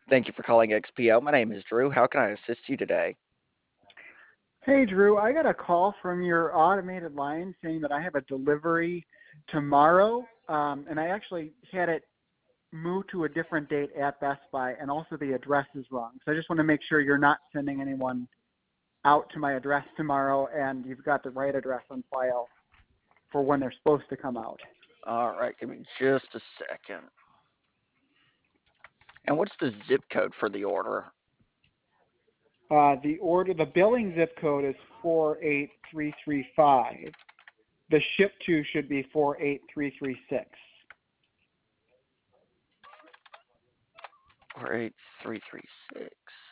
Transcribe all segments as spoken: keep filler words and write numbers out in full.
Thank you for calling X P O. My name is Drew. How can I assist you today? Hey, Drew, I got a call from your automated line saying that I have a delivery tomorrow, um, and I actually had it moved to a different date at Best Buy, and also the address is wrong. So I just want to make sure you're not sending anyone out to my address tomorrow, and you've got the right address on file for when they're supposed to come out. All right, give me just a second. And what's the zip code for the order? Uh, the order, the billing zip code is four eight three three five. The ship to should be four eight three three six. four eight three three six.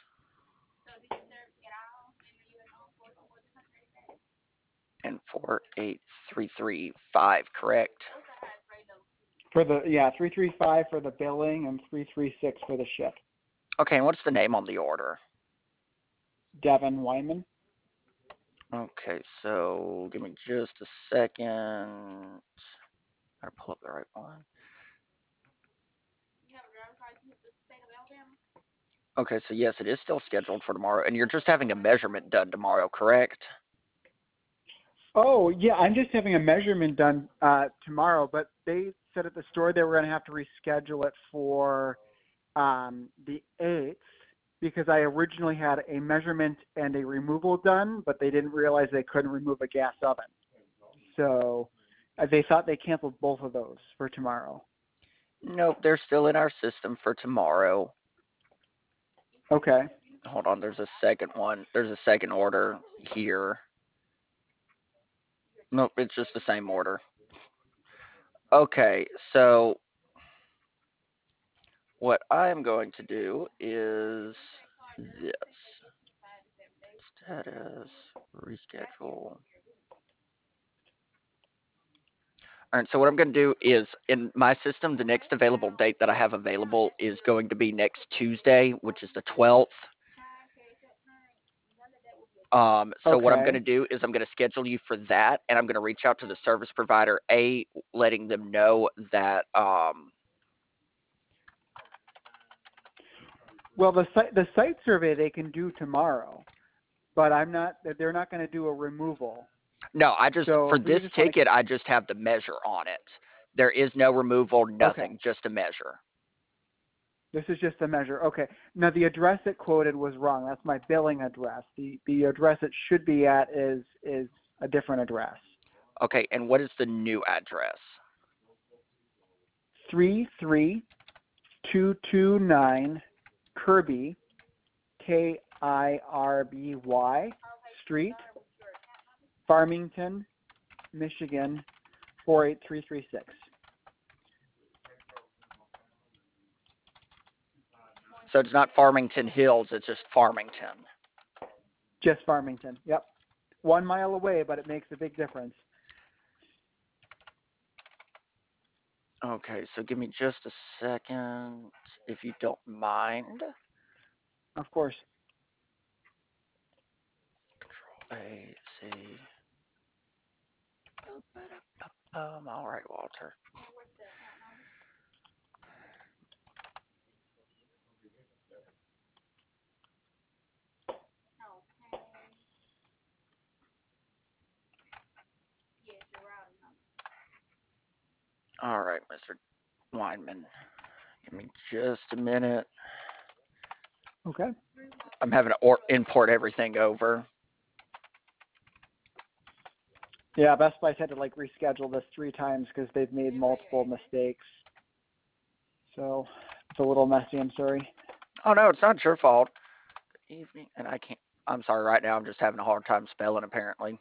And four eight three three five, correct? For the yeah, three three five for the billing and three three six for the ship. Okay, and what's the name on the order? Devin Wyman. Okay, so give me just a second. Gotta pull up the right one. Okay, so yes, it is still scheduled for tomorrow, and you're just having a measurement done tomorrow, correct? Oh yeah, I'm just having a measurement done uh, tomorrow, but they said at the store they were going to have to reschedule it for um, the eighth because I originally had a measurement and a removal done, but they didn't realize they couldn't remove a gas oven. So uh, they thought they canceled both of those for tomorrow. Nope, they're still in our system for tomorrow. Okay. Hold on, there's a second one. There's a second order here. Nope, it's just the same order. Okay, so what I am going to do is this. Status, reschedule. All right, so what I'm going to do is in my system, the next available date that I have available is going to be next Tuesday, which is the twelfth. Um, so what I'm going Okay. to do is I'm going to schedule you for that, and I'm going to reach out to the service provider, A, letting them know that. Um, Well, the site the site survey they can do tomorrow, but I'm not. They're not going to do a removal. no, I just So for if we this just want to. ticket, I just have the measure on it. There is no removal, Okay. nothing, just a measure. This is just a measure. Okay. Now the address it quoted was wrong. That's my billing address. The the address it should be at is is a different address. Okay, and what is the new address? Three three two two nine Kirby, K I R B Y Street, Farmington, Michigan, four eight three three six. So it's not Farmington Hills, it's just Farmington. Just Farmington. Yep. One mile away, but it makes a big difference. Okay, so give me just a second, if you don't mind. Of course. Control A, C. Um, all right, Walter. All right, Mister Weinman. Give me just a minute. Okay. I'm having to or- import everything over. Yeah, Best Buy's had to like reschedule this three times because they've made multiple mistakes. So it's a little messy. I'm sorry. Oh no, it's not your fault. Good evening, and I can't. I'm sorry. Right now, I'm just having a hard time spelling. Apparently.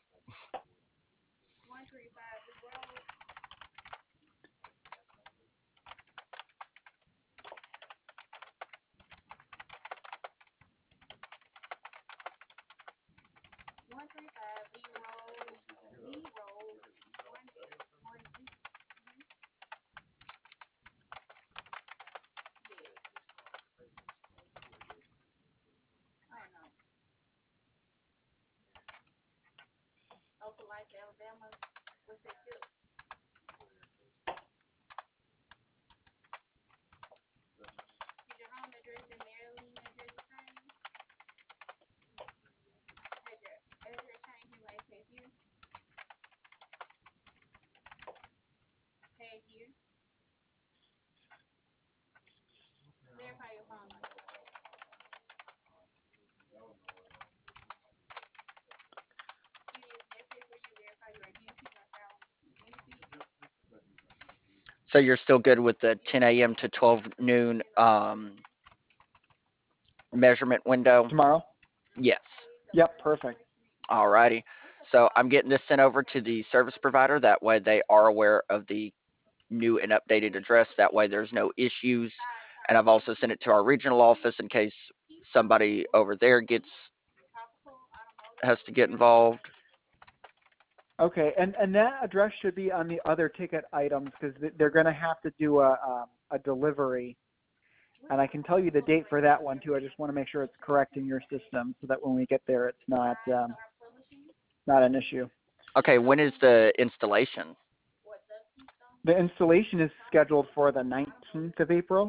So you're still good with the ten a m to twelve noon um, measurement window? Tomorrow? Yes. Yep, perfect. Alrighty. So I'm getting this sent over to the service provider. That way they are aware of the new and updated address. That way there's no issues. And I've also sent it to our regional office in case somebody over there gets has to get involved. Okay, and and that address should be on the other ticket items because they're going to have to do a um, a delivery, and I can tell you the date for that one too. I just want to make sure it's correct in your system so that when we get there, it's not um, not an issue. Okay, when is the installation? The installation is scheduled for the nineteenth of April.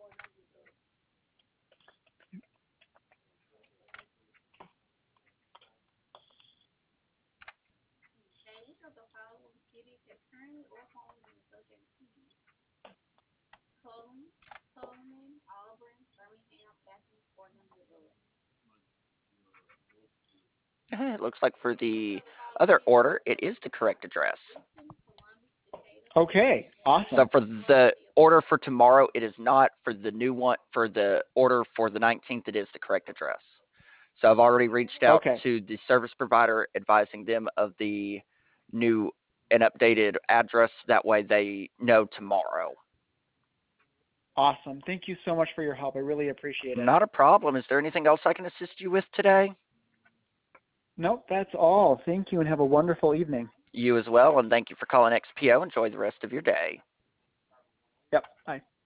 Eh, It looks like for the other order, it is the correct address. Okay, So awesome. for the order for tomorrow, it is not. For the new one, for the order for the nineteenth, it is the correct address. So I've already reached out Okay, to the service provider advising them of the new and updated address. That way they know tomorrow. awesome. Thank you so much for your help. I really appreciate it. Not a problem. Is there anything else I can assist you with today? Nope, that's all. Thank you and have a wonderful evening. You as well, and thank you for calling X P O. Enjoy the rest of your day. Yep, bye.